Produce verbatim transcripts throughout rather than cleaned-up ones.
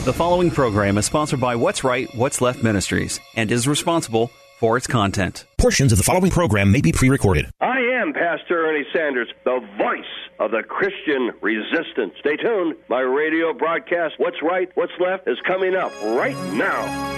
The following program is sponsored by What's Right, What's Left Ministries and is responsible for its content. Portions of the following program may be pre-recorded. I am Pastor Ernie Sanders, the voice of the Christian resistance. Stay tuned. My radio broadcast, What's Right, What's Left, is coming up right now.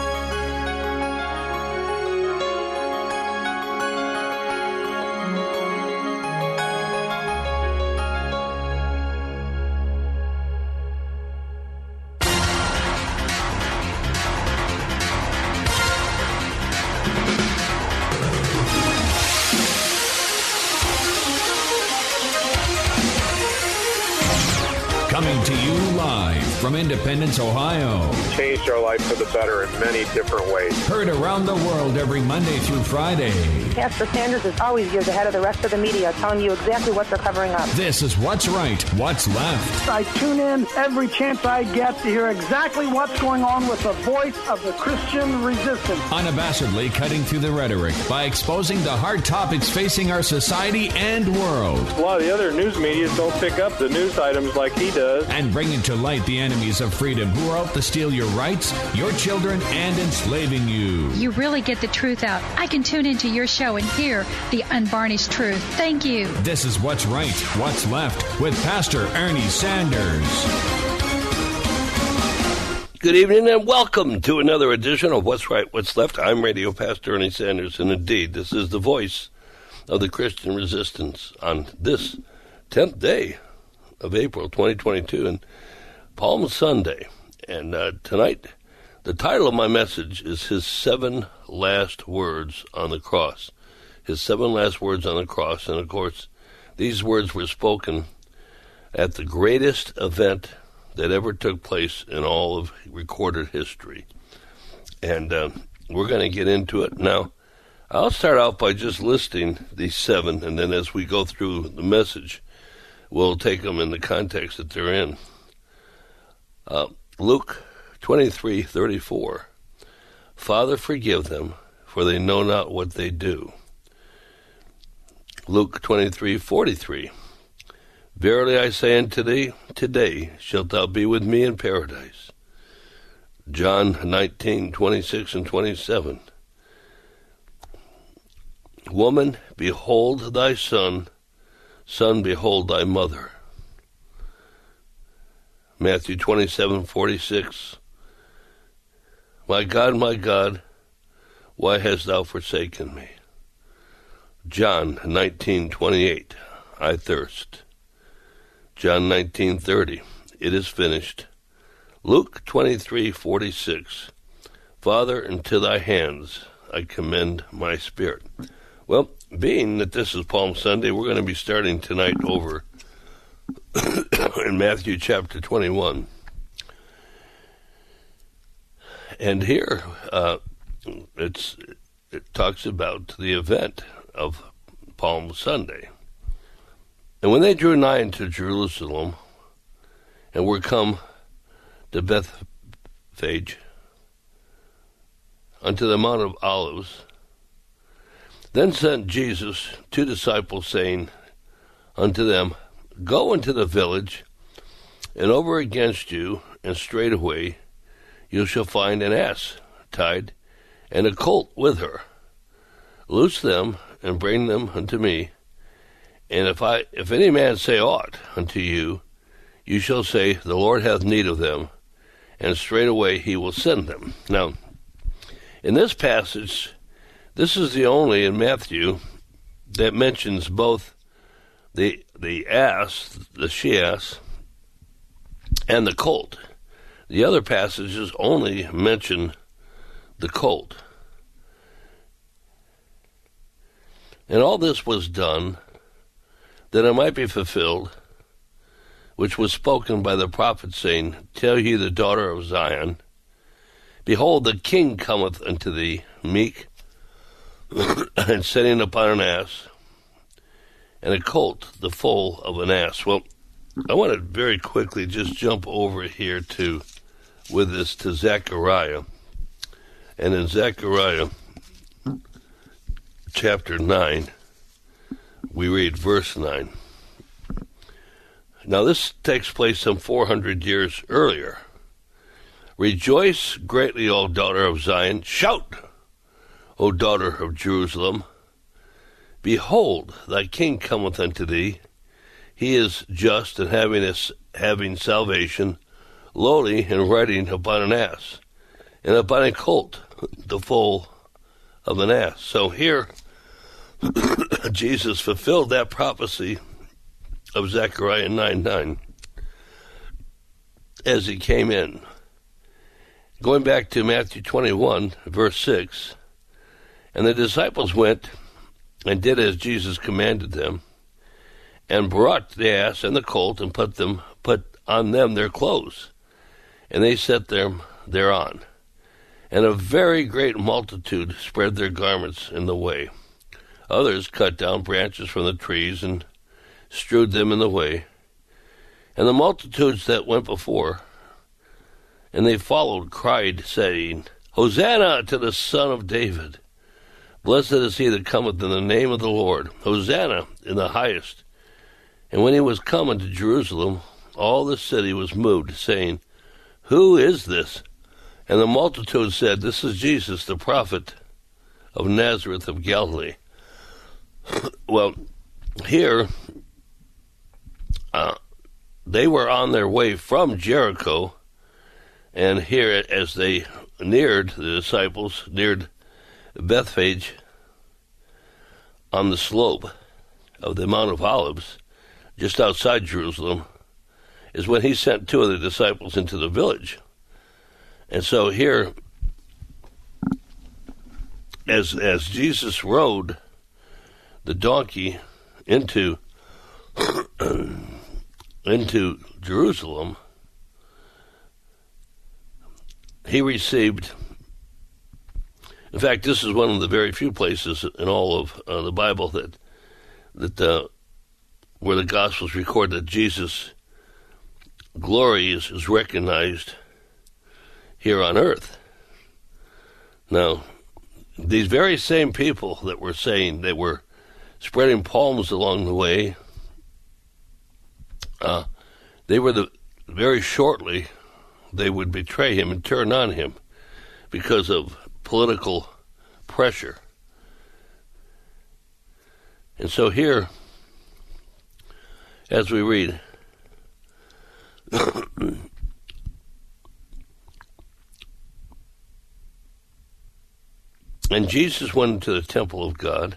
Coming to you live from Independence, Ohio. Changed our life for the better in many different ways. Heard around the world every Monday through Friday. Pastor Sanders is always years ahead of the rest of the media, telling you exactly what they're covering up. This is What's Right, What's Left. I tune in every chance I get to hear exactly what's going on with the voice of the Christian resistance. Unabashedly cutting through the rhetoric by exposing the hard topics facing our society and world. A lot of the other news medias don't pick up the news items like he does. And bringing to light the enemies of freedom who are out to steal your rights, your children, and enslaving you. You really get the truth out. I can tune into your show and hear the unvarnished truth. Thank you. This is What's Right, What's Left with Pastor Ernie Sanders. Good evening and welcome to another edition of What's Right, What's Left. I'm Radio Pastor Ernie Sanders, and indeed, this is the voice of the Christian resistance on this tenth day of April twenty twenty-two and Palm Sunday. And uh, tonight, the title of my message is His Seven Last Words on the Cross. His seven last words on the cross. And of course, these words were spoken at the greatest event that ever took place in all of recorded history. And uh, we're going to get into it. Now, I'll start out by just listing these seven, and then as we go through the message, we'll take them in the context that they're in. Uh, Luke twenty-three thirty-four. Father, forgive them, for they know not what they do. Luke twenty-three forty-three. Verily I say unto thee, today shalt thou be with me in paradise. John nineteen twenty-six and twenty-seven. Woman, behold thy son. Son, behold thy mother. Matthew twenty-seven forty-six. My God, my God, why hast thou forsaken me? John nineteen twenty-eight. I thirst. John nineteen thirty. It is finished. Luke twenty-three forty-six. Father, into thy hands I commend my spirit. Well, being that this is Palm Sunday, we're going to be starting tonight over in Matthew chapter twenty-one. And here uh, it's it talks about the event of Palm Sunday. And when they drew nigh into Jerusalem and were come to Bethphage unto the Mount of Olives, then sent Jesus two disciples, saying unto them, Go into the village, and over against you, and straightway you shall find an ass tied, and a colt with her. Loose them, and bring them unto me. And if I, if any man say aught unto you, you shall say, The Lord hath need of them, and straightway he will send them. Now, in this passage, this is the only in Matthew that mentions both the the ass, the she-ass, and the colt. The other passages only mention the colt. And all this was done that it might be fulfilled, which was spoken by the prophet, saying, Tell ye the daughter of Zion, Behold, the king cometh unto thee, meek, and sitting upon an ass, and a colt, the foal of an ass. Well, I want to very quickly just jump over here to, with this, to Zechariah. And in Zechariah chapter nine, we read verse nine. Now this takes place some four hundred years earlier. Rejoice greatly, O daughter of Zion. Shout, O daughter of Jerusalem. Behold, thy king cometh unto thee. He is just and having, a, having salvation, lowly and riding upon an ass, and upon a colt, the foal of an ass. So here, Jesus fulfilled that prophecy of Zechariah nine nine as he came in. Going back to Matthew twenty-one, verse six, and the disciples went and did as Jesus commanded them, and brought the ass and the colt, and put them put on them their clothes, and they set them thereon. And a very great multitude spread their garments in the way. Others cut down branches from the trees and strewed them in the way. And the multitudes that went before, and they followed, cried, saying, Hosanna to the Son of David. Blessed is he that cometh in the name of the Lord. Hosanna in the highest. And when he was come into Jerusalem, all the city was moved, saying, Who is this? And the multitude said, This is Jesus, the prophet of Nazareth of Galilee. Well, here, uh, they were on their way from Jericho, and here, as they neared, the disciples neared Bethphage on the slope of the Mount of Olives, just outside Jerusalem, is when he sent two of the disciples into the village. And so here, as as Jesus rode the donkey into into Jerusalem, he received, in fact, this is one of the very few places in all of uh, the Bible that that uh, where the Gospels record that Jesus' glory is, is recognized here on earth. Now, these very same people that were saying they were spreading palms along the way, uh, they were the very shortly they would betray him and turn on him because of political pressure. And so here, as we read, and Jesus went into the temple of God,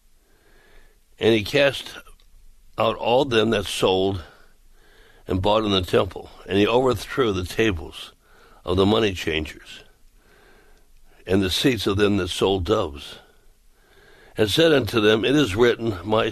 and he cast out all them that sold and bought in the temple, and he overthrew the tables of the money changers and the seats of them that sold doves, and said unto them, It is written, My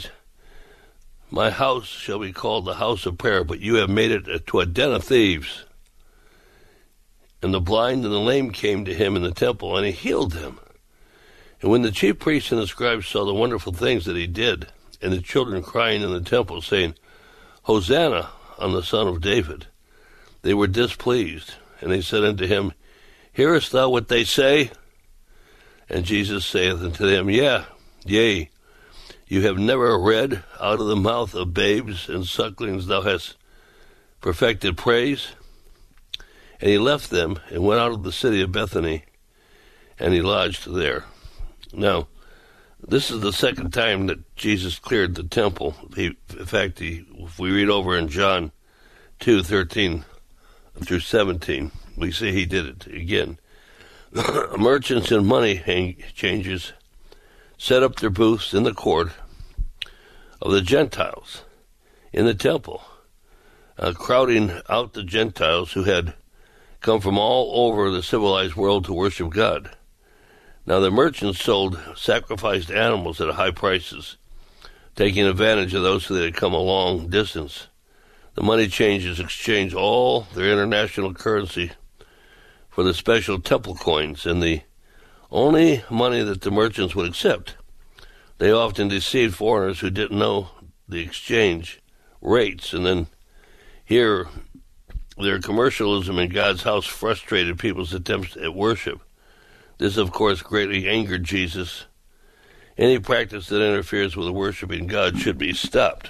my house shall be called the house of prayer, but you have made it to a den of thieves. And the blind and the lame came to him in the temple, and he healed them. And when the chief priests and the scribes saw the wonderful things that he did, and the children crying in the temple, saying, Hosanna on the Son of David, they were displeased. And they said unto him, Hearest thou what they say? And Jesus saith unto them, Yeah, yea, you have never read, Out of the mouth of babes and sucklings thou hast perfected praise? And he left them and went out of the city of Bethany, and he lodged there. Now, this is the second time that Jesus cleared the temple. He, in fact, he, if we read over in John two thirteen through seventeen, we see he did it again. Merchants and money changers set up their booths in the court of the Gentiles in the temple, uh, crowding out the Gentiles who had come from all over the civilized world to worship God. Now the merchants sold sacrificed animals at high prices, taking advantage of those who had come a long distance. The money changers exchanged all their international currency for the special temple coins and the only money that the merchants would accept. They often deceived foreigners who didn't know the exchange rates, and then here their commercialism in God's house frustrated people's attempts at worship. This, of course, greatly angered Jesus. Any practice that interferes with worshiping God should be stopped.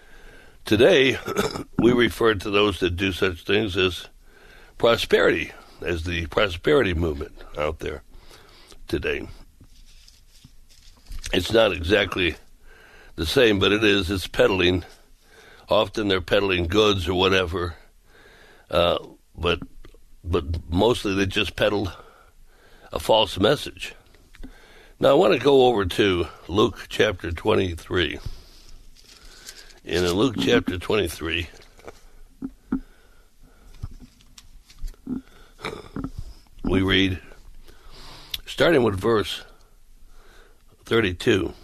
Today, we refer to those that do such things as prosperity as the prosperity movement out there today. It's not exactly the same, but it is. It's peddling. Often they're peddling goods or whatever, uh, but but mostly they just peddle a false message. Now I want to go over to Luke chapter twenty-three. And in Luke chapter twenty-three, we read, starting with verse thirty-two,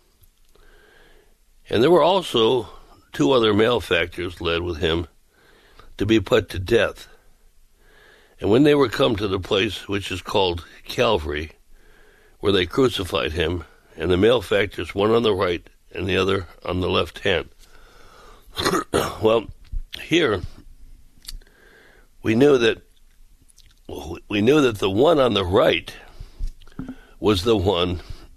and there were also two other malefactors led with him to be put to death. And when they were come to the place which is called Calvary, where they crucified him, and the malefactors, one on the right and the other on the left hand. Well, here we knew that we knew that the one on the right was the one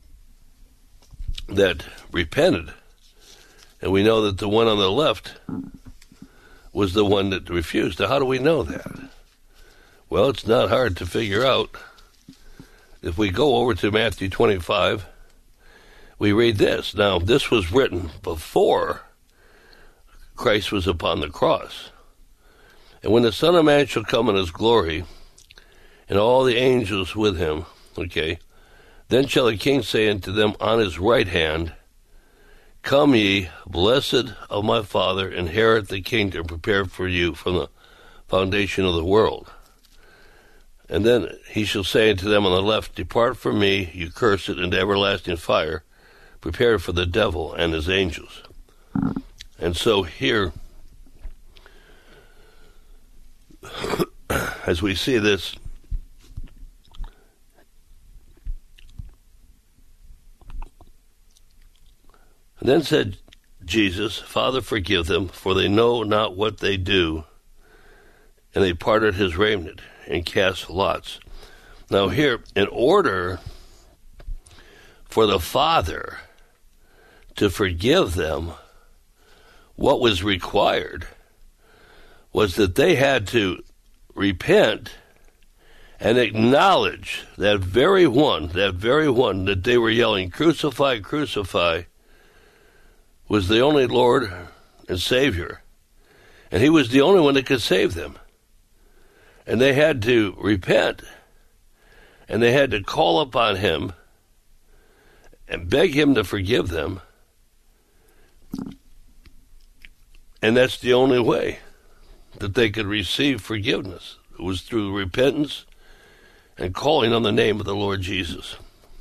that repented, and we know that the one on the left was the one that refused. Now, how do we know that? Well, it's not hard to figure out. If we go over to Matthew twenty-five, we read this. Now, this was written before Christ was upon the cross. And when the Son of Man shall come in his glory, and all the angels with him, okay, then shall the King say unto them on his right hand, Come ye, blessed of my Father, inherit the kingdom prepared for you from the foundation of the world. And then he shall say unto them on the left, Depart from me, you cursed, into everlasting fire, prepared for the devil and his angels. And so here, as we see this, and then said Jesus, Father, forgive them, for they know not what they do. And they parted his raiment and cast lots. Now here, in order for the Father to forgive them, what was required was that they had to repent and acknowledge that very one, that very one that they were yelling, crucify, crucify, was the only Lord and Savior. And he was the only one that could save them. And they had to repent, and they had to call upon him and beg him to forgive them. And that's the only way that they could receive forgiveness. It was through repentance and calling on the name of the Lord Jesus.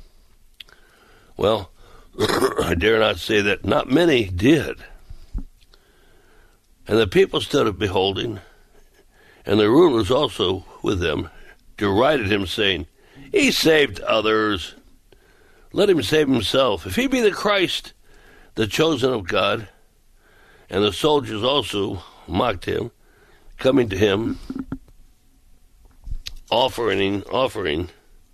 Well, I dare not say that not many did. And the people stood beholding, and the rulers also with them derided him, saying, He saved others. Let him save himself. If he be the Christ, the chosen of God. And the soldiers also mocked him, coming to him, offering, offering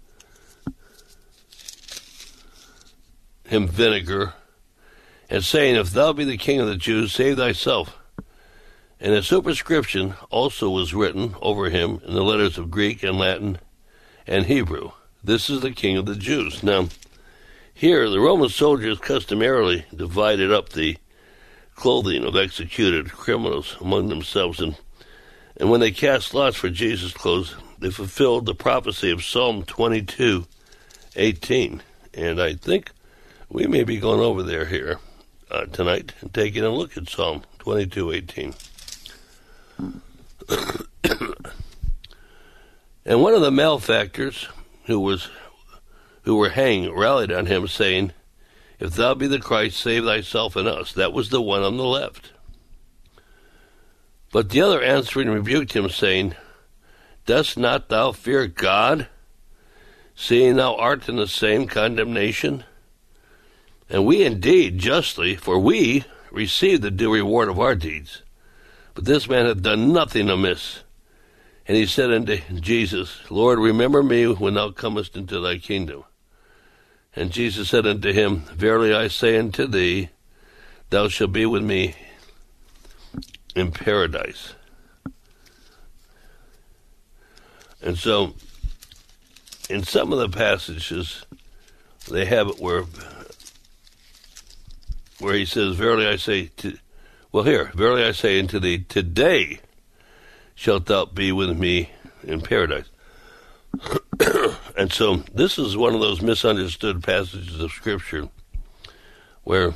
him vinegar, and saying, If thou be the King of the Jews, save thyself. And a superscription also was written over him in the letters of Greek and Latin and Hebrew. This is the King of the Jews. Now, here the Roman soldiers customarily divided up the clothing of executed criminals among themselves, and, and when they cast lots for Jesus' clothes, they fulfilled the prophecy of Psalm twenty-two eighteen. And I think we may be going over there here uh, tonight and taking a look at Psalm twenty-two eighteen. And one of the malefactors who was who were hanged rallied on him, saying, If thou be the Christ, save thyself and us. That was the one on the left. But the other answering rebuked him, saying, Dost not thou fear God, seeing thou art in the same condemnation? And we indeed justly, for we receive the due reward of our deeds. But this man hath done nothing amiss. And he said unto Jesus, Lord, remember me when thou comest into thy kingdom. And Jesus said unto him, Verily I say unto thee, thou shalt be with me in paradise. And so, in some of the passages, they have it where, where he says, "Verily I say to," well, here, "Verily I say unto thee, today shalt thou be with me in paradise." And so, this is one of those misunderstood passages of Scripture where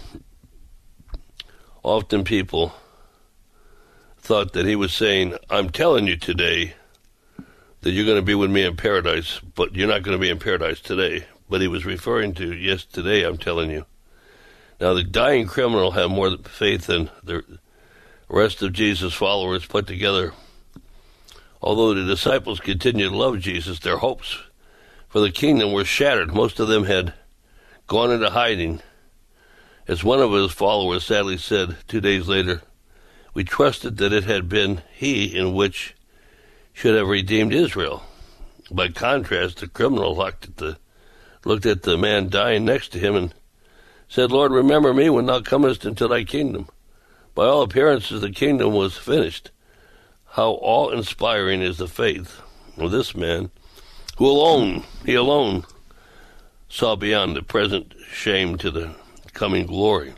often people thought that he was saying, "I'm telling you today that you're going to be with me in paradise, but you're not going to be in paradise today." But he was referring to, yes, today I'm telling you. Now, the dying criminal had more faith than the rest of Jesus' followers put together. Although the disciples continued to love Jesus, their hopes for the kingdom were shattered. Most of them had gone into hiding. As one of his followers sadly said two days later, "We trusted that it had been he in which should have redeemed Israel." By contrast, the criminal looked at the, looked at the man dying next to him and said, "Lord, remember me when thou comest into thy kingdom." By all appearances, the kingdom was finished. How awe-inspiring is the faith of this man, who alone, he alone, saw beyond the present shame to the coming glory.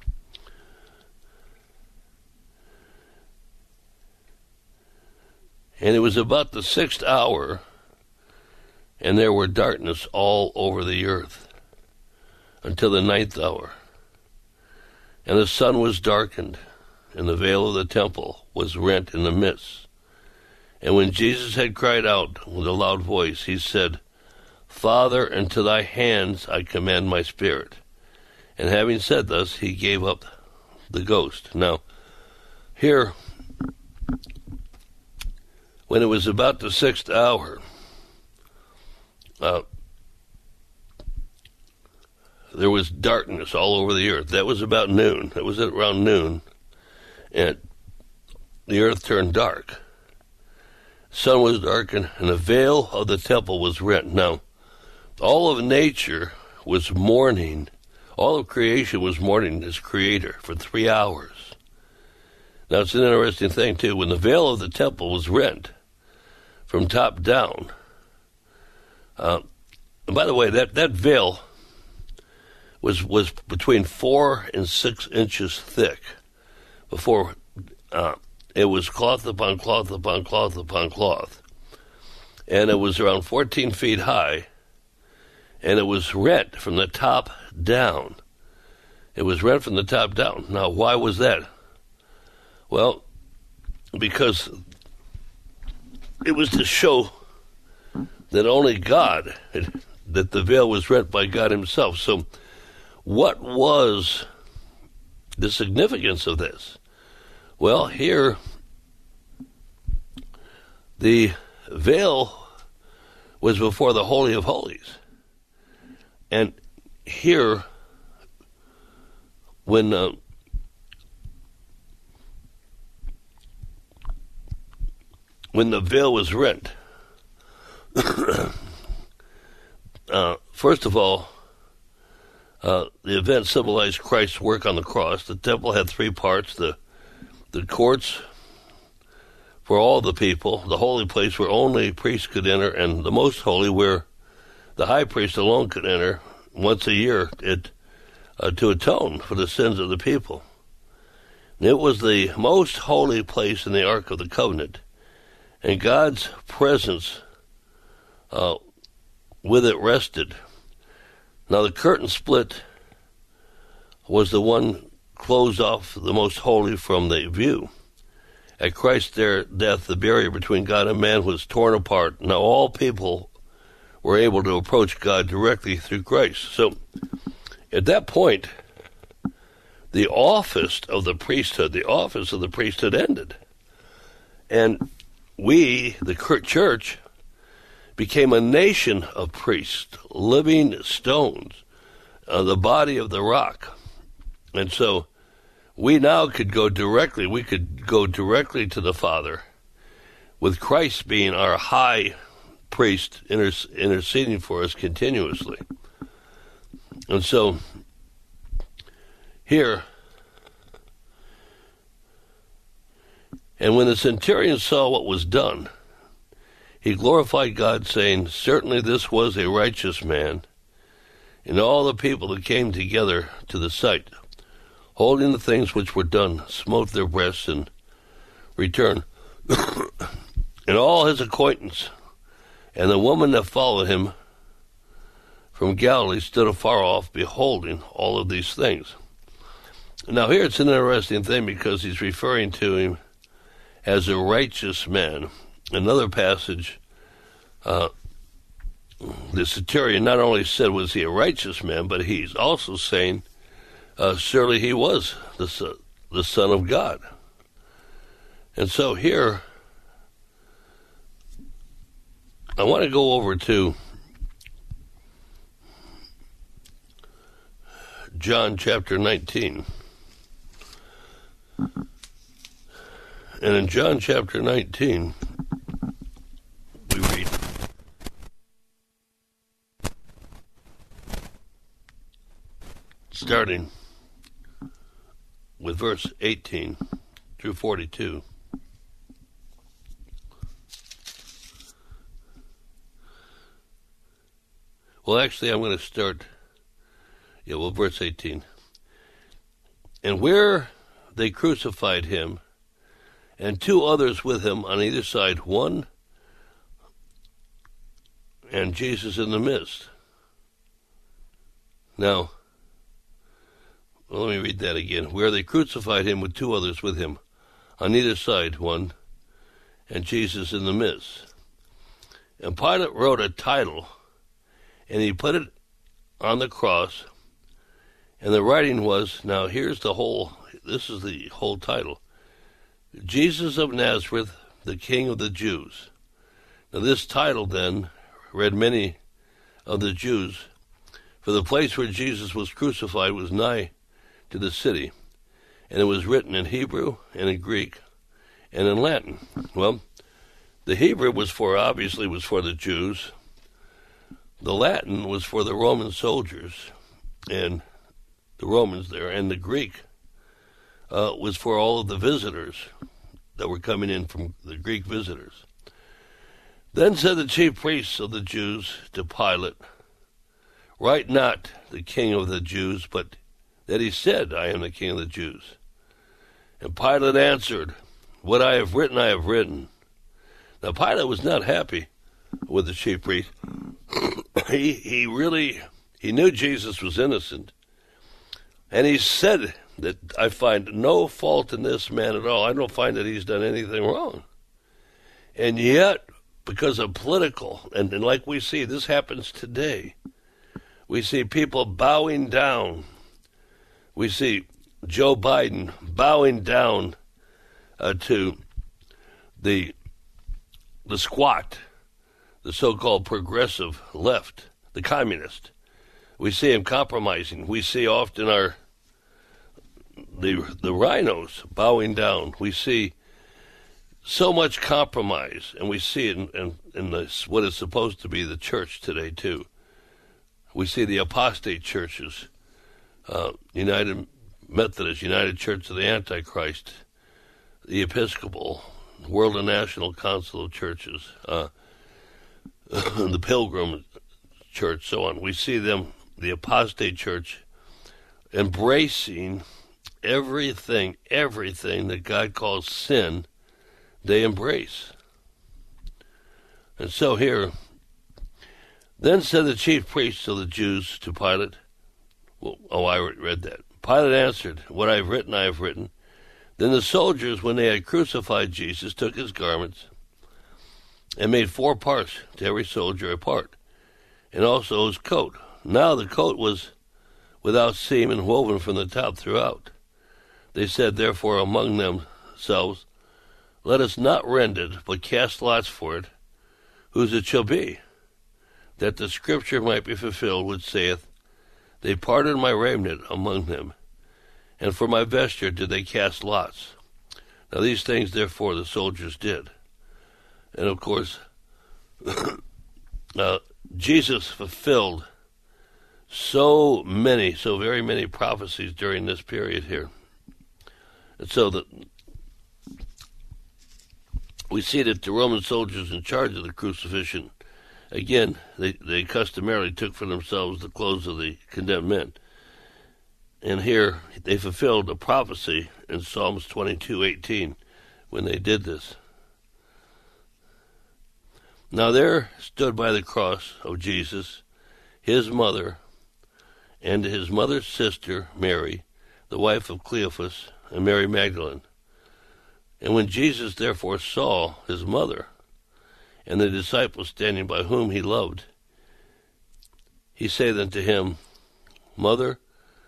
And it was about the sixth hour, and there were darkness all over the earth until the ninth hour. And the sun was darkened, and the veil of the temple was rent in the midst. And when Jesus had cried out with a loud voice, he said, "Father, into thy hands I commend my spirit." And having said thus, he gave up the ghost. Now, here, when it was about the sixth hour, uh, there was darkness all over the earth. That was about noon. That was at around noon. And the earth turned dark. Sun was darkened, and the veil of the temple was rent. Now, all of nature was mourning. All of creation was mourning its creator for three hours. Now, it's an interesting thing, too. When the veil of the temple was rent from top down, uh, and by the way, that, that veil was, was between four and six inches thick before uh, it was cloth upon cloth upon cloth upon cloth. And it was around fourteen feet high, and it was rent from the top down. It was rent from the top down. Now, why was that? Well, because it was to show that only God, that the veil was rent by God himself. So what was the significance of this? Well, here, the veil was before the Holy of Holies. And here, when uh, when the veil was rent, uh, first of all, uh, the event symbolized Christ's work on the cross. The temple had three parts: the the courts for all the people, the holy place where only priests could enter, and the most holy where the high priest alone could enter once a year it, uh, to atone for the sins of the people. And it was the most holy place in the Ark of the Covenant, and God's presence uh, with it rested. Now the curtain split was the one closed off the most holy from the view. At Christ's death, the barrier between God and man was torn apart. Now all people were able to approach God directly through Christ. So at that point, the office of the priesthood, the office of the priesthood ended. And we, the church, became a nation of priests, living stones, uh, the body of the rock. And so we now could go directly, we could go directly to the Father, with Christ being our high priest inter- interceding for us continuously. And so here, and when the centurion saw what was done, he glorified God, saying, Certainly this was a righteous man. And all the people that came together to the sight, holding the things which were done, smote their breasts and returned. And all his acquaintance, and the woman that followed him from Galilee stood afar off, beholding all of these things. Now here it's an interesting thing because he's referring to him as a righteous man. Another passage, uh, the centurion not only said was he a righteous man, but he's also saying uh, surely he was the son, the Son of God. And so here, I want to go over to John chapter nineteen. And in John chapter nineteen, we read, starting with verse eighteen through forty-two. Well, actually, I'm going to start, yeah, well, verse eighteen. And where they crucified him, and two others with him on either side, one and Jesus in the midst. Now, well, let me read that again. Where they crucified him with two others with him on either side, one and Jesus in the midst. And Pilate wrote a title, and he put it on the cross, and the writing was, now here's the whole, this is the whole title, Jesus of Nazareth, the King of the Jews. Now this title then read many of the Jews, for the place where Jesus was crucified was nigh to the city, and it was written in Hebrew and in Greek and in Latin. Well, the Hebrew was for, obviously, was for the Jews. The Latin was for the Roman soldiers and the Romans there, and the Greek uh, was for all of the visitors that were coming in from the Greek visitors. Then said the chief priests of the Jews to Pilate, Write not the King of the Jews, but that he said, I am the King of the Jews. And Pilate answered, What I have written, I have written. Now Pilate was not happy with the chief priest. he he really, he knew Jesus was innocent. And he said that I find no fault in this man at all. I don't find that he's done anything wrong. And yet, because of political, and, and like we see, this happens today, we see people bowing down. We see Joe Biden bowing down uh, to the the squat, the so-called progressive left, the communist. We see him compromising. We see often our the the rhinos bowing down. We see so much compromise, and we see it in, in, in this, what is supposed to be the church today, too. We see the apostate churches, uh, United Methodist, United Church of the Antichrist, the Episcopal, World and National Council of Churches, uh, the Pilgrim Church, so on. We see them, the apostate church, embracing everything, everything that God calls sin, they embrace. And so here, then said the chief priests of the Jews to Pilate, well, oh, I read that. Pilate answered, What I have written, I have written. Then the soldiers, when they had crucified Jesus, took his garments and made four parts, to every soldier a part, and also his coat. Now the coat was without seam and woven from the top throughout. They said, therefore, among themselves, Let us not rend it, but cast lots for it, whose it shall be, that the scripture might be fulfilled, which saith, They parted my raiment among them, and for my vesture did they cast lots. Now these things, therefore, the soldiers did. And of course, uh, Jesus fulfilled so many, so very many prophecies during this period here. And so that we we see that the Roman soldiers in charge of the crucifixion, again, they, they customarily took for themselves the clothes of the condemned men. And here they fulfilled a prophecy in Psalms twenty-two eighteen when they did this. Now there stood by the cross of Jesus his mother and his mother's sister Mary, the wife of Cleophas, and Mary Magdalene. And when Jesus therefore saw his mother and the disciple standing by whom he loved, he said unto him, Mother,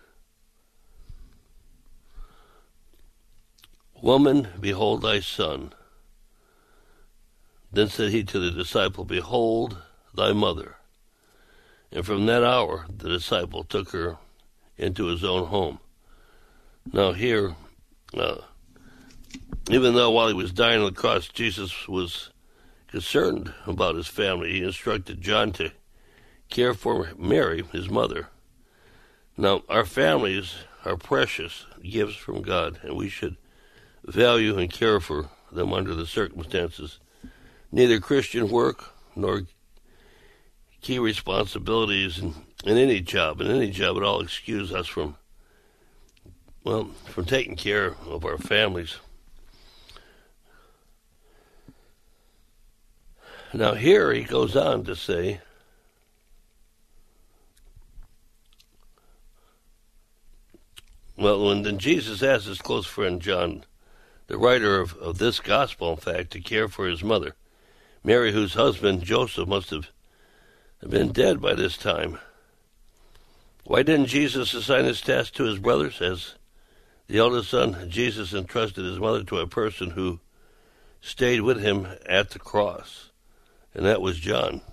woman, behold thy son. Then said he to the disciple, Behold thy mother. And from that hour the disciple took her into his own home. Now here, uh, even though while he was dying on the cross, Jesus was concerned about his family, he instructed John to care for Mary, his mother. Now, our families are precious gifts from God, and we should value and care for them under the circumstances. Neither Christian work nor key responsibilities in, in any job, in any job at all, excuse us from, well, from taking care of our families. Now here he goes on to say, well, when then Jesus asked his close friend John, the writer of, of this gospel, in fact, to care for his mother, Mary, whose husband, Joseph, must have been dead by this time. Why didn't Jesus assign his task to his brothers? As the eldest son, Jesus entrusted his mother to a person who stayed with him at the cross, and that was John.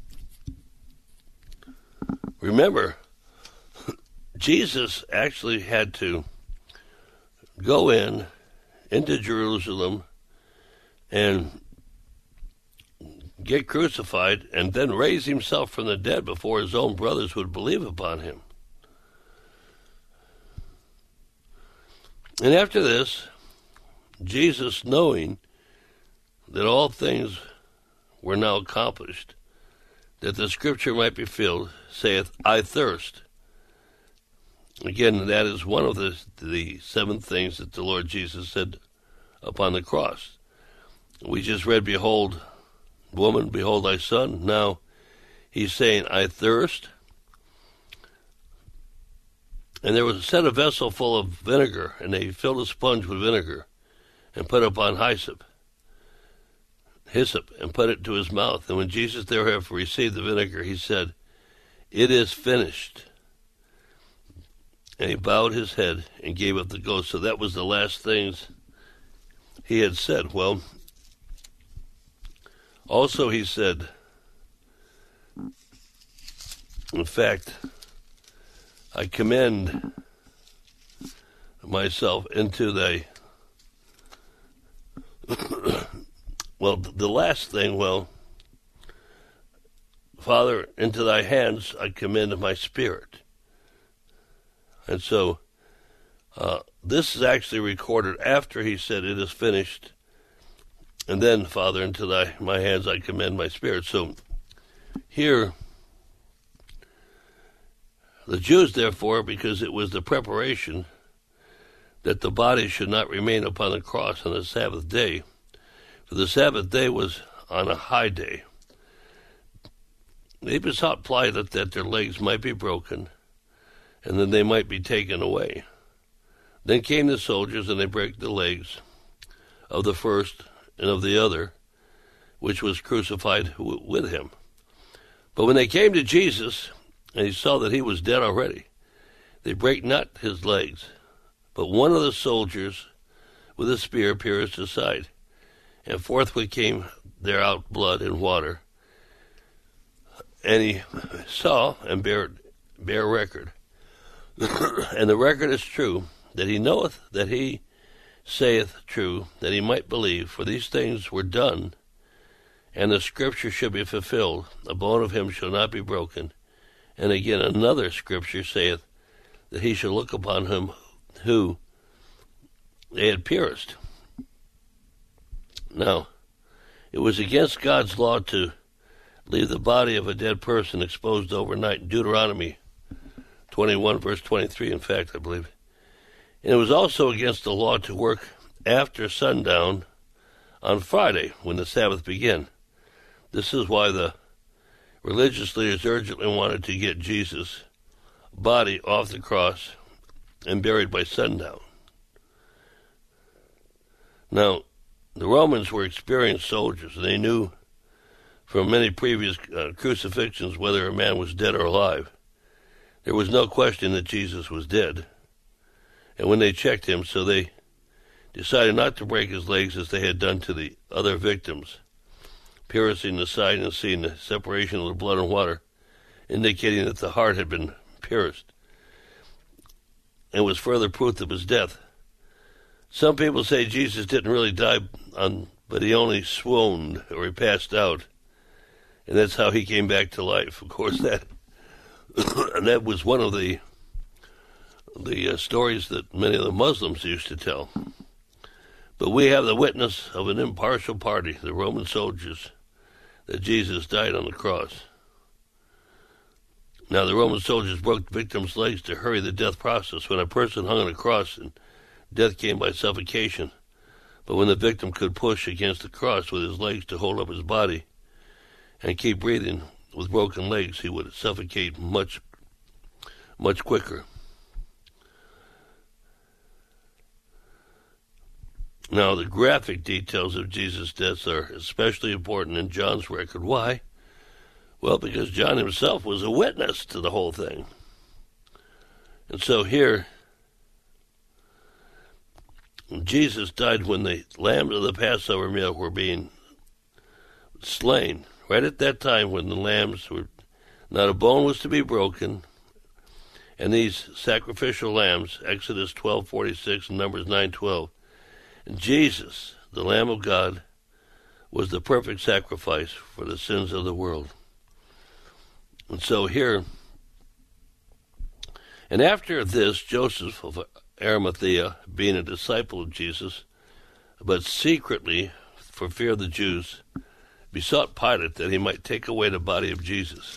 Remember, Jesus actually had to go in into Jerusalem and get crucified and then raise himself from the dead before his own brothers would believe upon him. And after this, Jesus, knowing that all things were now accomplished, that the scripture might be filled, saith, I thirst. Again, that is one of the, the seven things that the Lord Jesus said upon the cross. We just read, Behold, woman, behold thy son. Now he's saying, I thirst. And there was set a vessel full of vinegar, and they filled a sponge with vinegar and put it upon hyssop, hyssop, and put it to his mouth. And when Jesus therefore received the vinegar, he said, It is finished. And he bowed his head and gave up the ghost. So that was the last things he had said. Well, also he said, in fact, I commend myself into thy, well, the last thing, well, Father, into thy hands I commend my spirit. And so uh, this is actually recorded after he said, It is finished. And then, Father, into thy my hands I commend my spirit. So here, the Jews, therefore, because it was the preparation that the body should not remain upon the cross on the Sabbath day, for the Sabbath day was on a high day, they besought Pilate that their legs might be broken, and then they might be taken away. Then came the soldiers, and they brake the legs of the first and of the other, which was crucified w- with him. But when they came to Jesus, and he saw that he was dead already, they brake not his legs, but one of the soldiers with a spear pierced his side, and forthwith came there out blood and water. And he saw and bare, bare record. And the record is true, that he knoweth that he saith true, that he might believe, for these things were done, and the scripture should be fulfilled, a bone of him shall not be broken. And again another scripture saith, that he shall look upon him who they had pierced. Now, It was against God's law to leave the body of a dead person exposed overnight. Deuteronomy twenty-one, verse twenty-three, in fact, I believe. And it was also against the law to work after sundown on Friday, when the Sabbath began. This is why the religious leaders urgently wanted to get Jesus' body off the cross and buried by sundown. Now, the Romans were experienced soldiers, and they knew from many previous uh, crucifixions whether a man was dead or alive. There was no question that Jesus was dead. And when they checked him, so they decided not to break his legs as they had done to the other victims, piercing the side and seeing the separation of the blood and water, indicating that the heart had been pierced, and was further proof of his death. Some people say Jesus didn't really die, on, but he only swooned, or he passed out, and that's how he came back to life. Of course, that and that was one of the the uh, stories that many of the Muslims used to tell. But we have the witness of an impartial party, the Roman soldiers, that Jesus died on the cross. Now, the Roman soldiers broke the victim's legs to hurry the death process. When a person hung on a cross, and death came by suffocation, but when the victim could push against the cross with his legs to hold up his body and keep breathing with broken legs, he would suffocate much, much quicker. Now, the graphic details of Jesus' deaths are especially important in John's record. Why? Well, because John himself was a witness to the whole thing. And so here, Jesus died when the lambs of the Passover meal were being slain. Right at that time when the lambs were, not a bone was to be broken, and these sacrificial lambs, Exodus twelve forty-six and Numbers nine twelve, and Jesus, the Lamb of God, was the perfect sacrifice for the sins of the world. And so here, and after this, Joseph of Arimathea, being a disciple of Jesus, but secretly, for fear of the Jews, besought Pilate that he might take away the body of Jesus.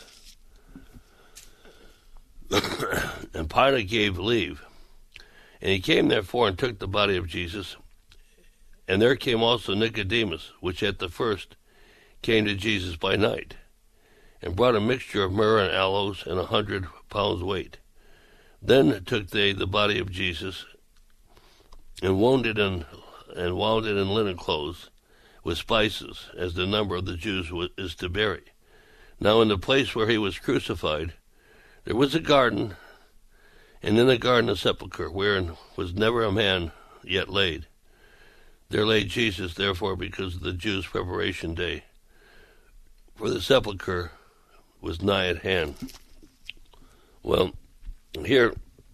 And Pilate gave leave. And he came therefore and took the body of Jesus. And there came also Nicodemus, which at the first came to Jesus by night, and brought a mixture of myrrh and aloes and a hundred pounds weight. Then took they the body of Jesus, and wound it in, and wound it in linen clothes, with spices, as the number of the Jews is to bury. Now in the place where he was crucified, there was a garden, and in the garden a sepulchre, wherein was never a man yet laid. There lay Jesus, therefore, because of the Jews' preparation day, for the sepulchre was nigh at hand. Well, here,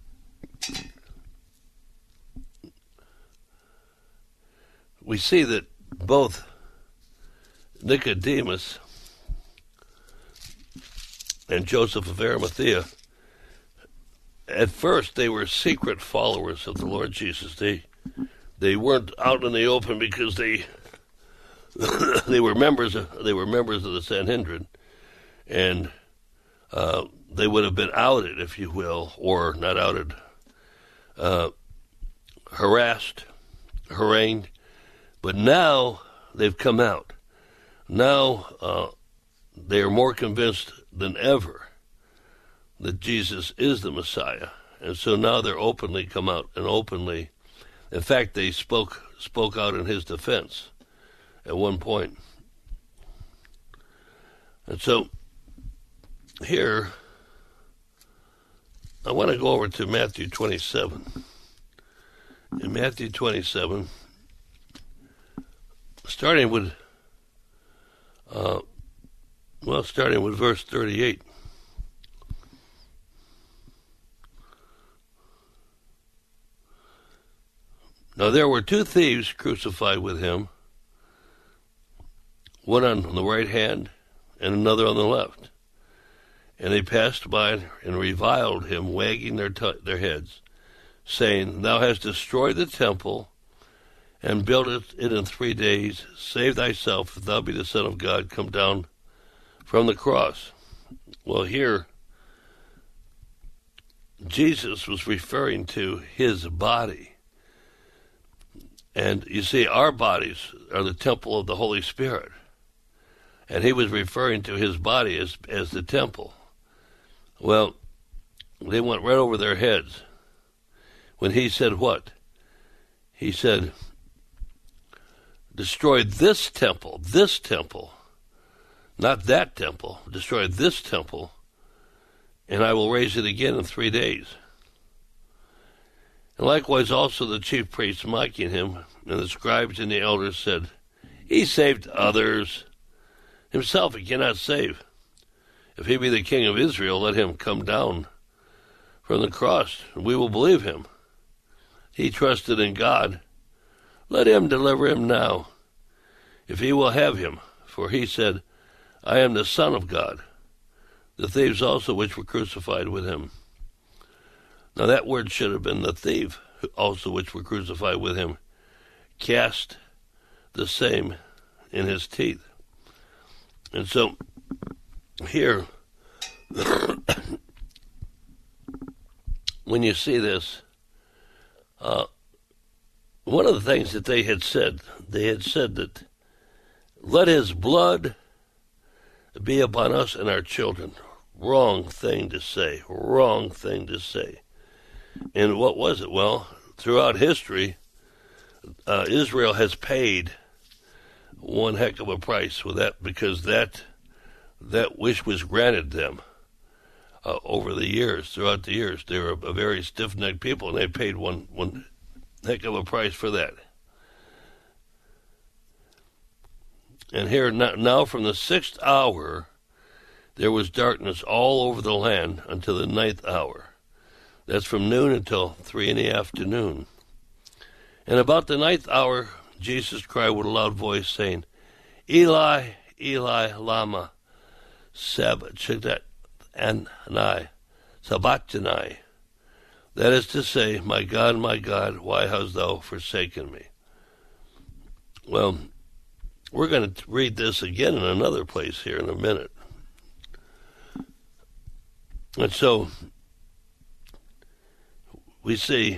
we see that both Nicodemus and Joseph of Arimathea, at first they were secret followers of the Lord Jesus. They They weren't out in the open because they they were members of, they were members of the Sanhedrin, and uh, they would have been outed, if you will, or not outed, uh, harassed, harangued. But now they've come out. Now uh, they are more convinced than ever that Jesus is the Messiah, and so now they're openly come out and openly. In fact, they spoke spoke out in his defense at one point. And so here, I want to go over to Matthew twenty-seven. In Matthew twenty-seven, starting with, uh, well, starting with verse thirty-eight. Now there were two thieves crucified with him, one on the right hand and another on the left. And they passed by and reviled him, wagging their t- their heads, saying, Thou hast destroyed the temple, and buildest it in three days. Save thyself, if thou be the Son of God, come down from the cross. Well, here, Jesus was referring to his body. And you see, our bodies are the temple of the Holy Spirit. And he was referring to his body as, as the temple. Well, they went right over their heads when he said what? He said, destroy this temple, this temple, not that temple, destroy this temple, and I will raise it again in three days. And likewise also the chief priests mocking him, and the scribes and the elders said, he saved others. Himself he cannot save. If he be the king of Israel, let him come down from the cross, and we will believe him. He trusted in God. Let him deliver him now, if he will have him. For he said, I am the Son of God. The thieves also which were crucified with him. Now that word should have been the thief also which were crucified with him, cast the same in his teeth. And so here, when you see this, uh, one of the things that they had said, they had said that, let his blood be upon us and our children. Wrong thing to say, wrong thing to say. And what was it? Well, throughout history, uh, Israel has paid one heck of a price with that, because that that wish was granted them uh, over the years, throughout the years. They were a very stiff-necked people, and they paid one, one heck of a price for that. And here, now from the sixth hour, there was darkness all over the land until the ninth hour. That's from noon until three in the afternoon. And about the ninth hour, Jesus cried with a loud voice, saying, Eli, Eli, lama sabachthani, sabachthani. That is to say, my God, my God, why hast thou forsaken me? Well, we're going to read this again in another place here in a minute. And so, we see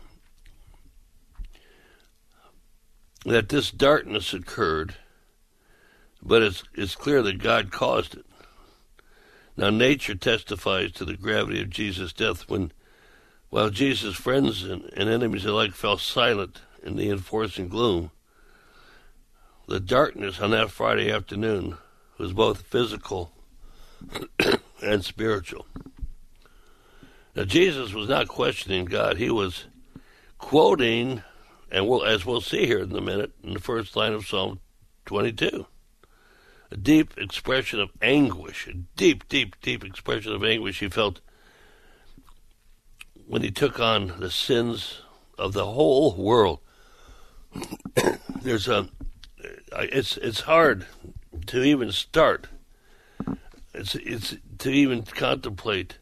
that this darkness occurred, but it's it's clear that God caused it. Now, nature testifies to the gravity of Jesus' death when, while Jesus' friends and, and enemies alike fell silent in the enforcing gloom, the darkness on that Friday afternoon was both physical and spiritual. Now, Jesus was not questioning God. He was quoting, and we'll, as we'll see here in a minute, in the first line of Psalm twenty-two, a deep expression of anguish, a deep, deep, deep expression of anguish he felt when he took on the sins of the whole world. There's a, it's it's hard to even start. It's it's to even contemplate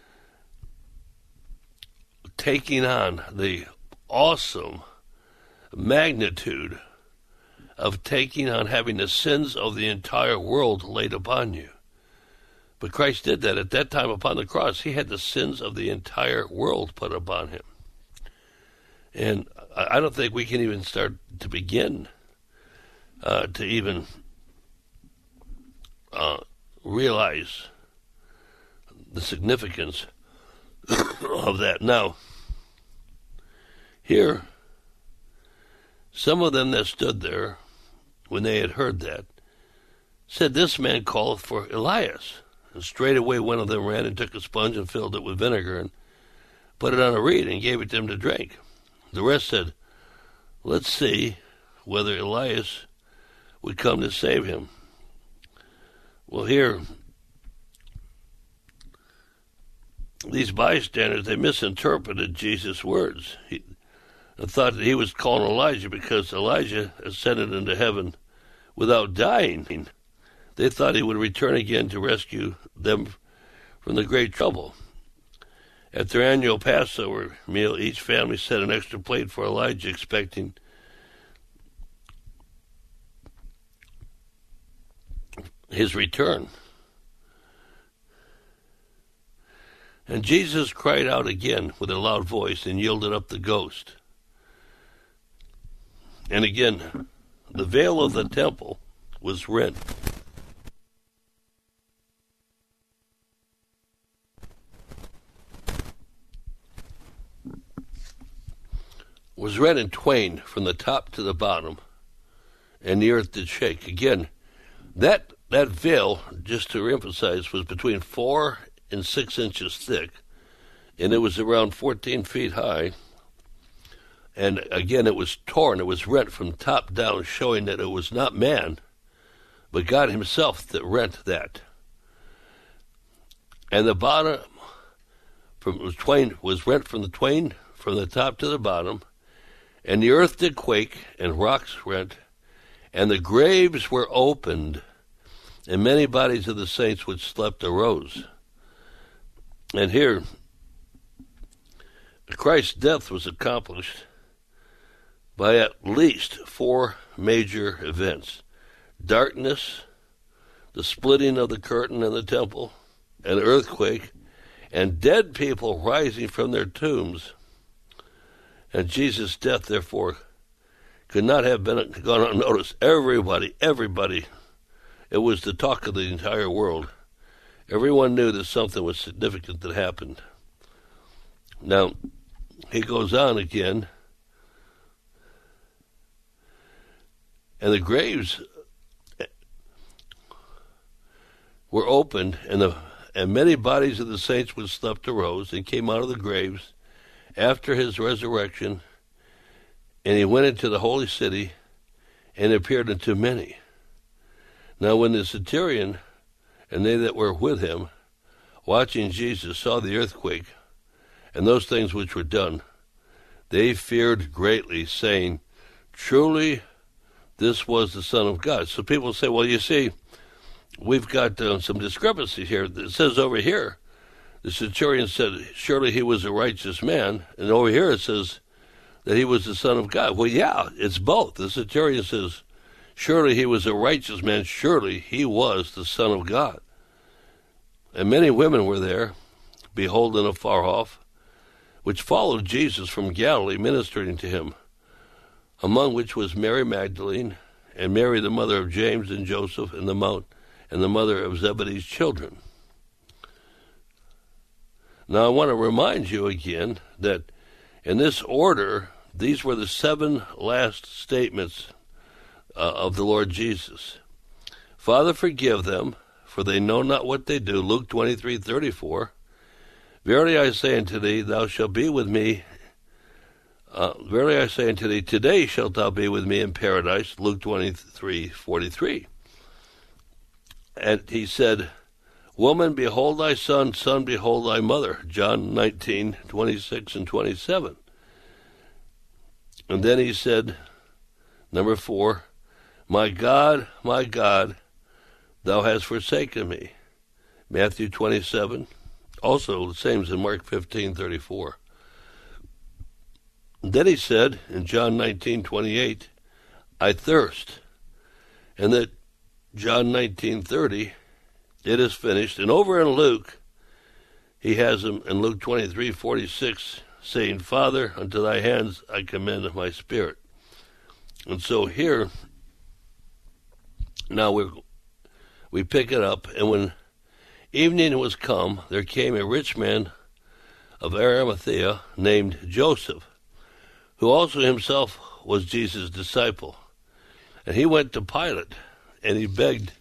taking on the awesome magnitude of taking on having the sins of the entire world laid upon you. But Christ did that at that time upon the cross. He had the sins of the entire world put upon him. And I don't think we can even start to begin uh, to even uh, realize the significance of that. Now, here, some of them that stood there, when they had heard that, said, this man calleth for Elias. And straightway one of them ran and took a sponge and filled it with vinegar and put it on a reed and gave it to him to drink. The rest said, let's see whether Elias would come to save him. Well, here, these bystanders, they misinterpreted Jesus' words. He, and thought that he was calling Elijah because Elijah ascended into heaven without dying. They thought he would return again to rescue them from the great trouble. At their annual Passover meal, each family set an extra plate for Elijah, expecting his return. And Jesus cried out again with a loud voice and yielded up the ghost. And again, the veil of the temple was rent. Was rent in twain from the top to the bottom, and the earth did shake. Again, that that veil, just to emphasize, was between four and six inches thick, and it was around fourteen feet high. And again, it was torn, it was rent from top down, showing that it was not man, but God himself that rent that. And the bottom from was twain was rent from the twain from the top to the bottom, and the earth did quake, and rocks rent, and the graves were opened, and many bodies of the saints which slept arose. And here, Christ's death was accomplished by at least four major events: darkness, the splitting of the curtain in the temple, an earthquake, and dead people rising from their tombs. And Jesus' death, therefore, could not have been gone unnoticed. Everybody, everybody, it was the talk of the entire world. Everyone knew that something was significant that happened. Now, he goes on again, and the graves were opened, and the and many bodies of the saints which slept arose and came out of the graves after his resurrection, and he went into the holy city and appeared unto many. Now when the centurion and they that were with him, watching Jesus, saw the earthquake and those things which were done, they feared greatly, saying, truly this was the Son of God. So people say, well, you see, we've got uh, some discrepancy here. It says over here, the centurion said, surely he was a righteous man. And over here it says that he was the Son of God. Well, yeah, it's both. The centurion says, surely he was a righteous man. Surely he was the Son of God. And many women were there, beholding afar off, which followed Jesus from Galilee, ministering to him, among which was Mary Magdalene, and Mary the mother of James and Joseph, and the mount, and the mother of Zebedee's children. Now I want to remind you again that in this order, these were the seven last statements uh, of the Lord Jesus. Father, forgive them, for they know not what they do. Luke twenty-three thirty-four. Verily I say unto thee, thou shalt be with me. Uh, verily I say unto thee, today shalt thou be with me in paradise. Luke twenty-three forty-three. And he said, woman, behold thy son, son, behold thy mother. John nineteen twenty-six and twenty-seven. And then he said, number four, my God, my God, thou hast forsaken me. Matthew twenty-seven. Also the same as in Mark fifteen thirty-four. Then he said in John nineteen twenty-eight, I thirst. And that John nineteen thirty, it is finished. And over in Luke, he has him in Luke twenty-three forty-six saying, Father, unto thy hands I commend my spirit. And so here, now we we pick it up, and when evening was come, there came a rich man of Arimathea named Joseph, who also himself was Jesus' disciple. And he went to Pilate, and he begged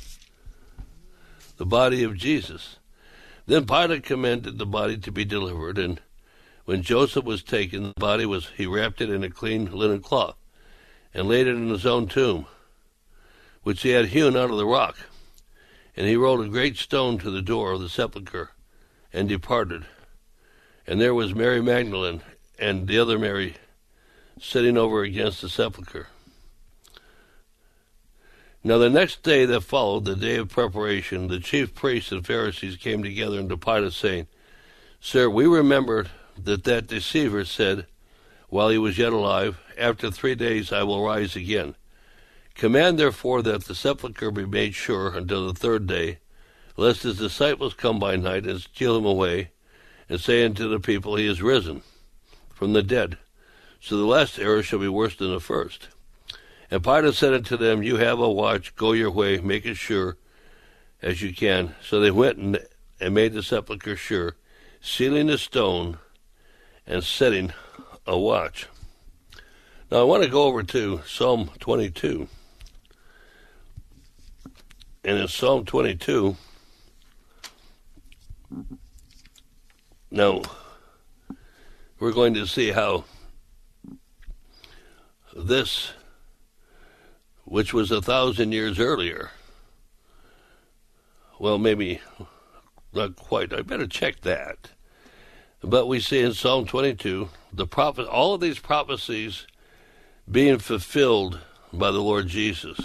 the body of Jesus. Then Pilate commanded the body to be delivered, and when Joseph was taken, the body was, he wrapped it in a clean linen cloth, and laid it in his own tomb, which he had hewn out of the rock. And he rolled a great stone to the door of the sepulchre, and departed. And there was Mary Magdalene, and the other Mary, sitting over against the sepulchre. Now the next day that followed, the day of preparation, the chief priests and Pharisees came together unto Pilate, saying, Sir, we remembered that that deceiver said, while he was yet alive, after three days I will rise again. Command therefore that the sepulchre be made sure until the third day, lest his disciples come by night and steal him away, and say unto the people, He is risen from the dead. So the last error shall be worse than the first. And Pilate said unto them, You have a watch, go your way, make it sure as you can. So they went and, and made the sepulchre sure, sealing the stone and setting a watch. Now I want to go over to Psalm twenty-two. And in Psalm twenty-two, now we're going to see how this, which was a thousand years earlier, well, maybe not quite, I better check that. But we see in Psalm twenty-two, the prophet, all of these prophecies being fulfilled by the Lord Jesus.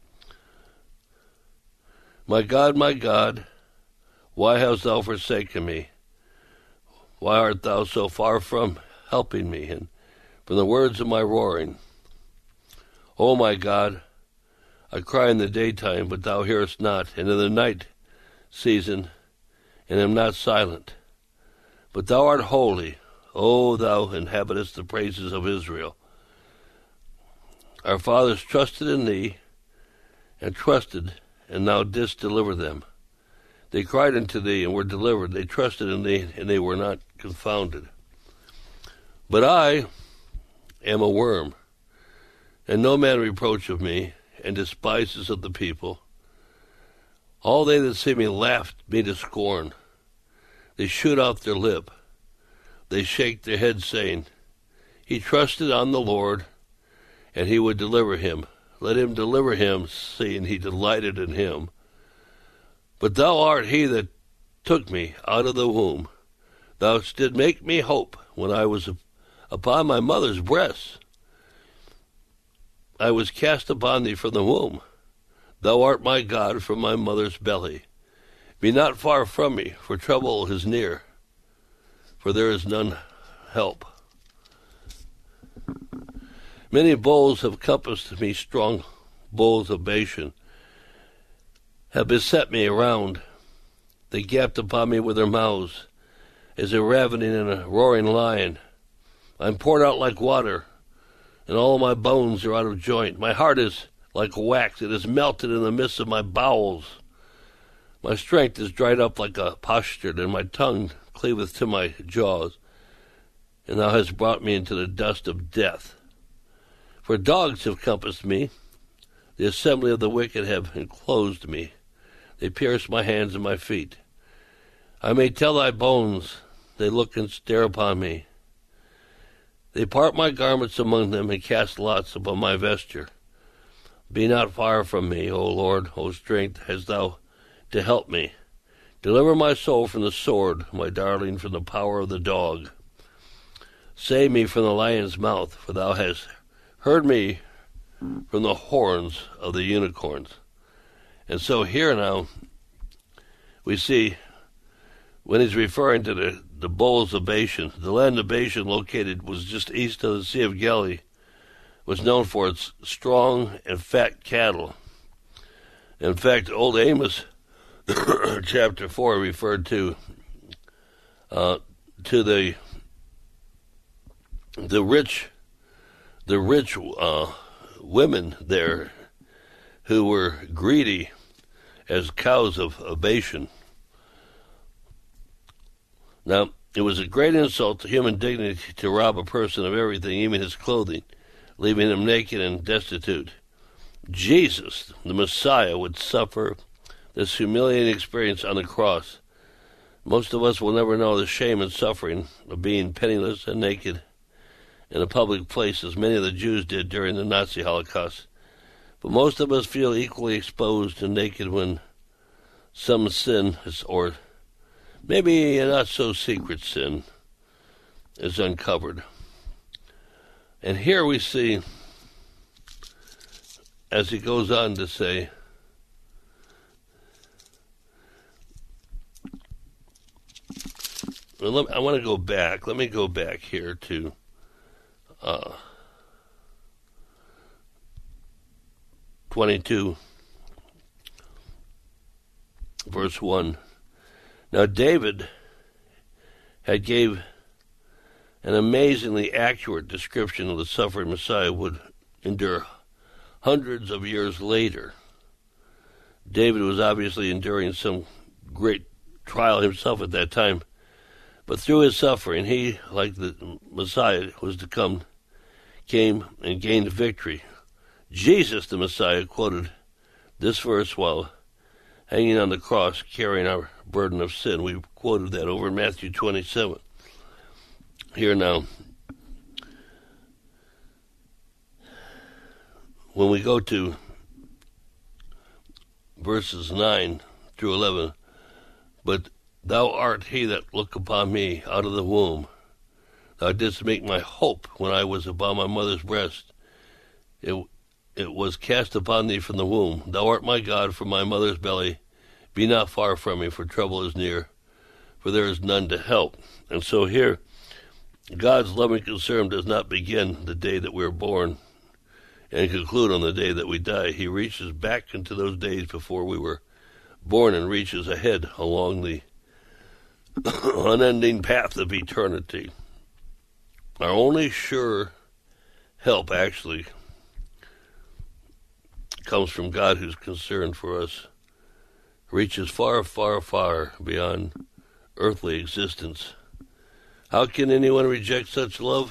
My God, my God, why hast thou forsaken me? Why art thou so far from helping me, and from the words of my roaring? O my God, I cry in the daytime, but thou hearest not, and in the night season, and am not silent. But thou art holy, O thou inhabitest the praises of Israel. Our fathers trusted in thee, and trusted, and thou didst deliver them. They cried unto thee, and were delivered. They trusted in thee, and they were not confounded. But I am a worm, and no man reproacheth me, and despises of the people. All they that see me laugh me to scorn. They shoot out their lip. They shake their head, saying, He trusted on the Lord, and he would deliver him. Let him deliver him, seeing he delighted in him. But thou art he that took me out of the womb. Thou didst make me hope when I was upon my mother's breast. I was cast upon thee from the womb. Thou art my God from my mother's belly. Be not far from me, for trouble is near, for there is none help. Many bulls have compassed me, strong bulls of Bashan have beset me around. They gaped upon me with their mouths, as a ravening and a roaring lion. I am poured out like water, and all my bones are out of joint. My heart is like wax, it is melted in the midst of my bowels. My strength is dried up like a potsherd, and my tongue cleaveth to my jaws. And thou hast brought me into the dust of death. For dogs have compassed me, the assembly of the wicked have enclosed me. They pierce my hands and my feet. I may tell thy bones, they look and stare upon me. They part my garments among them, and cast lots upon my vesture. Be not far from me, O Lord, O strength, hast thou to help me. Deliver my soul from the sword, my darling from the power of the dog. Save me from the lion's mouth, for thou hast heard me from the horns of the unicorns. And so here now we see, when he's referring to the, the bulls of Bashan, the land of Bashan located was just east of the Sea of Galilee, was known for its strong and fat cattle. In fact, old Amos chapter four referred to uh, to the the rich the rich uh, women there who were greedy as cows of, of Bashan. Now, it was a great insult to human dignity to rob a person of everything, even his clothing, leaving him naked and destitute. Jesus, the Messiah, would suffer this humiliating experience on the cross. Most of us will never know the shame and suffering of being penniless and naked in a public place, as many of the Jews did during the Nazi Holocaust. But most of us feel equally exposed and naked when some sin is, or maybe a not-so-secret sin, is uncovered. And here we see, as he goes on to say, well, let me, I want to go back. Let me go back here to uh, twenty-two, verse one. Now David had gave an amazingly accurate description of the suffering Messiah would endure hundreds of years later. David was obviously enduring some great trial himself at that time, but through his suffering, he, like the Messiah was to come, came and gained victory. Jesus, the Messiah, quoted this verse while hanging on the cross, carrying our burden of sin. We quoted that over in Matthew twenty-seven. Here now, when we go to verses nine through eleven, but thou art he that looked upon me out of the womb. Thou didst make my hope when I was upon my mother's breast. It, it was cast upon thee from the womb. Thou art my God from my mother's belly. Be not far from me, for trouble is near, for there is none to help. And so here, God's loving concern does not begin the day that we are born and conclude on the day that we die. He reaches back into those days before we were born and reaches ahead along the unending path of eternity. Our only sure help, actually, comes from God, who's concerned for us, reaches far, far, far beyond earthly existence. How can anyone reject such love?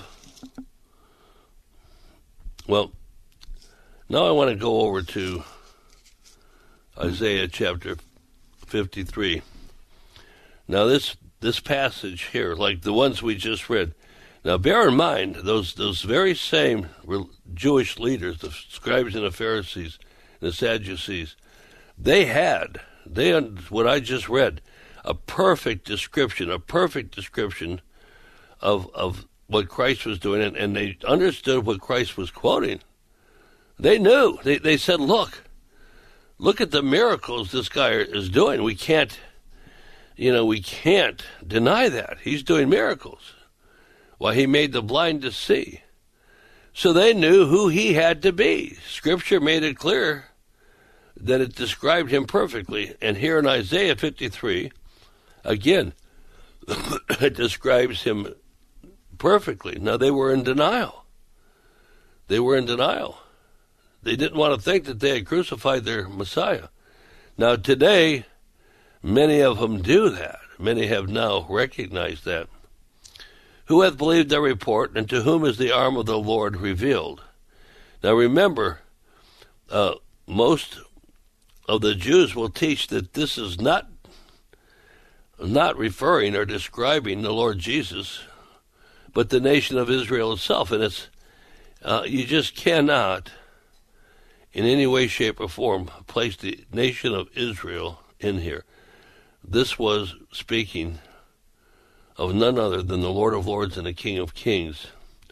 Well, now I want to go over to Isaiah chapter fifty-three. Now this this passage here, like the ones we just read, now bear in mind those those very same Jewish leaders, the scribes and the Pharisees and the Sadducees, they had, they what I just read, a perfect description, a perfect description of of what Christ was doing, and, and they understood what Christ was quoting. They knew. They they said, look, look at the miracles this guy is doing. We can't, you know, we can't deny that. He's doing miracles. Why, he made the blind to see. So they knew who he had to be. Scripture made it clear that it described him perfectly. And here in Isaiah fifty-three, again, it describes him perfectly. Now, they were in denial. They were in denial. They didn't want to think that they had crucified their Messiah. Now, today, many of them do that. Many have now recognized that. Who hath believed their report, and to whom is the arm of the Lord revealed? Now, remember, uh, most of the Jews will teach that this is not, not referring or describing the Lord Jesus, but the nation of Israel itself. And it's uh, you just cannot, in any way, shape, or form, place the nation of Israel in here. This was speaking of none other than the Lord of Lords and the King of Kings,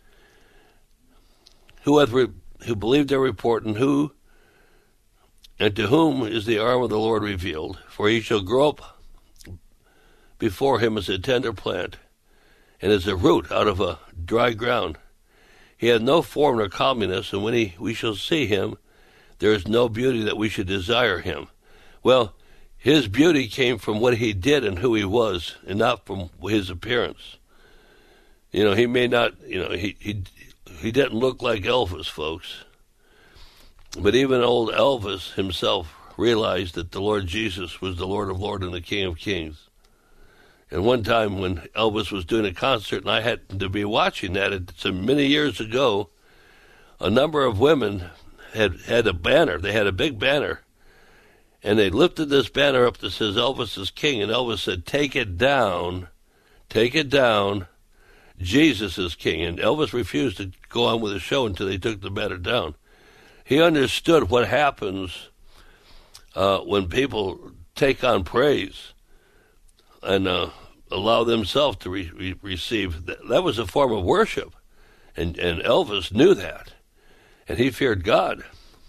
who hath re- who believed their report, and who and to whom is the arm of the Lord revealed? For he shall grow up before him as a tender plant, and as a root out of a dry ground. He hath no form nor comeliness, and when he, we shall see him, there is no beauty that we should desire him. Well, his beauty came from what he did and who he was, and not from his appearance. You know, he may not, you know, he he he didn't look like Elvis, folks. But even old Elvis himself realized that the Lord Jesus was the Lord of Lords and the King of Kings. And one time when Elvis was doing a concert, and I happened to be watching that, it's many years ago, a number of women had had a banner. They had a big banner. And they lifted this banner up that says Elvis is King. And Elvis said, take it down. Take it down. Jesus is King. And Elvis refused to go on with the show until they took the banner down. He understood what happens uh, when people take on praise and uh, allow themselves to re- re- receive. That, that was a form of worship. And, and Elvis knew that. And he feared God.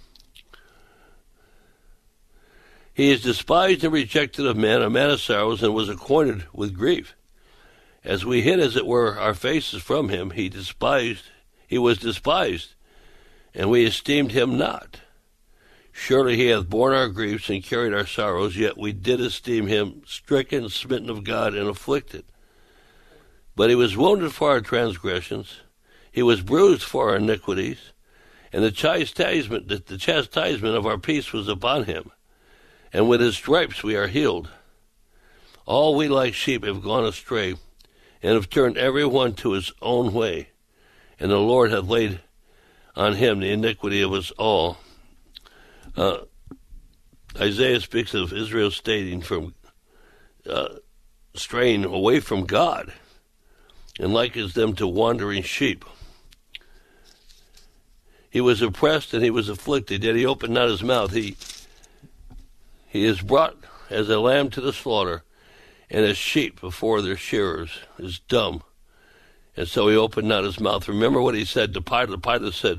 He is despised and rejected of men, a man of sorrows, and was acquainted with grief. As we hid, as it were, our faces from him, he despised, he was despised, and we esteemed him not. Surely he hath borne our griefs and carried our sorrows, yet we did esteem him stricken, smitten of God, and afflicted. But he was wounded for our transgressions, he was bruised for our iniquities, and the chastisement, the chastisement of our peace was upon him, and with his stripes we are healed. All we like sheep have gone astray, and have turned every one to his own way, and the Lord hath laid on him the iniquity of us all. Uh, Isaiah speaks of Israel stating from uh, straying away from God, and likens them to wandering sheep. He was oppressed and he was afflicted, yet he opened not his mouth. He he is brought as a lamb to the slaughter, and as sheep before their shearers is dumb, and so he opened not his mouth. Remember what he said to Pilate. Pilate said,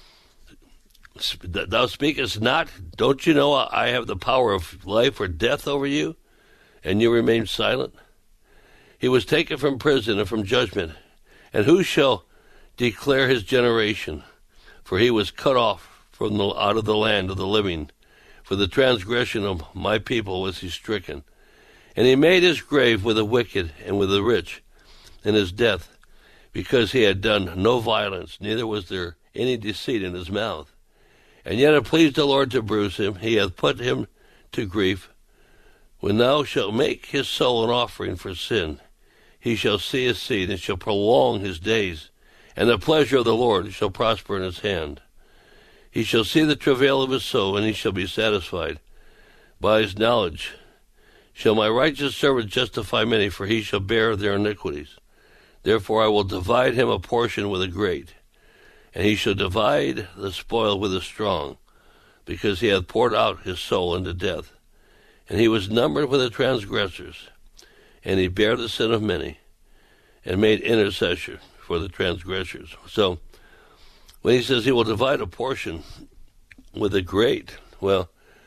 "Thou speakest not? Don't you know I have the power of life or death over you, and you remain silent?" He was taken from prison and from judgment, and who shall declare his generation? For he was cut off from the, out of the land of the living. For the transgression of my people was he stricken. And he made his grave with the wicked and with the rich in his death, because he had done no violence, neither was there any deceit in his mouth. And yet it pleased the Lord to bruise him. He hath put him to grief. When thou shalt make his soul an offering for sin, he shall see his seed, and shall prolong his days, and the pleasure of the Lord shall prosper in his hand. He shall see the travail of his soul, and he shall be satisfied. By his knowledge shall my righteous servant justify many, for he shall bear their iniquities. Therefore I will divide him a portion with the great, and he shall divide the spoil with the strong, because he hath poured out his soul unto death. And he was numbered with the transgressors, and he bare the sin of many, and made intercession for the transgressors. So, when he says he will divide a portion with the great, well,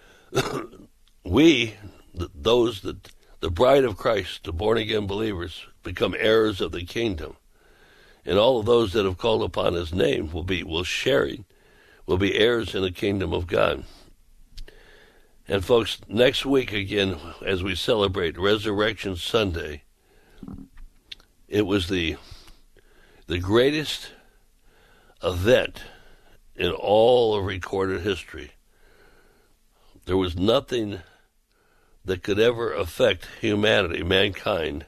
we, those that, the bride of Christ, the born-again believers, become heirs of the kingdom. And all of those that have called upon his name will be, will sharing, will be heirs in the kingdom of God. And folks, next week again, as we celebrate Resurrection Sunday, it was the the greatest event in all of recorded history. There was nothing that could ever affect humanity, mankind,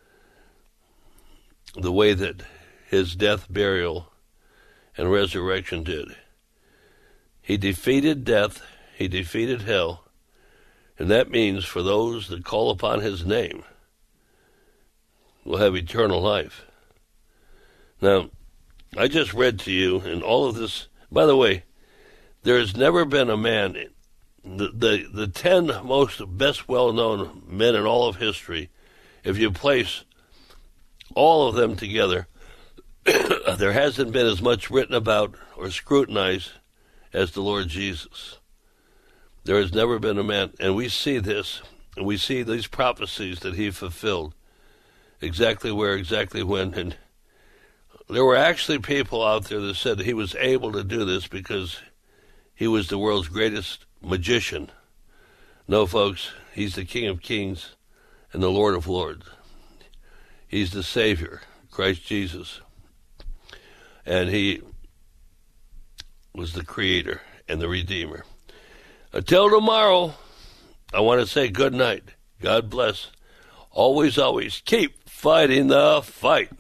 the way that his death, burial, and resurrection did. He defeated death, he defeated hell, and that means for those that call upon his name will have eternal life. Now, I just read to you, and all of this, by the way, there has never been a man, the, the, the ten most best well-known men in all of history, if you place all of them together, there hasn't been as much written about or scrutinized as the Lord Jesus. There has never been a man, and we see this, and we see these prophecies that he fulfilled, exactly where, exactly when, and there were actually people out there that said he was able to do this because he was the world's greatest magician. No, folks, he's the King of Kings and the Lord of Lords. He's the Savior, Christ Jesus. And he was the Creator and the Redeemer. Until tomorrow, I want to say good night. God bless. Always, always keep fighting the fight.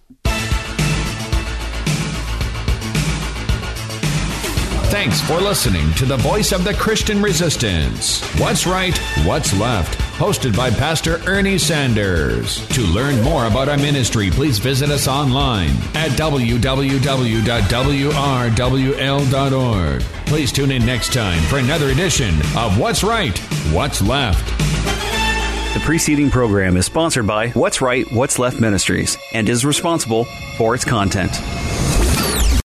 Thanks for listening to the Voice of the Christian Resistance. What's Right, What's Left? Hosted by Pastor Ernie Sanders. To learn more about our ministry, please visit us online at w w w dot w r w l dot org. Please tune in next time for another edition of What's Right, What's Left. The preceding program is sponsored by What's Right, What's Left Ministries and is responsible for its content.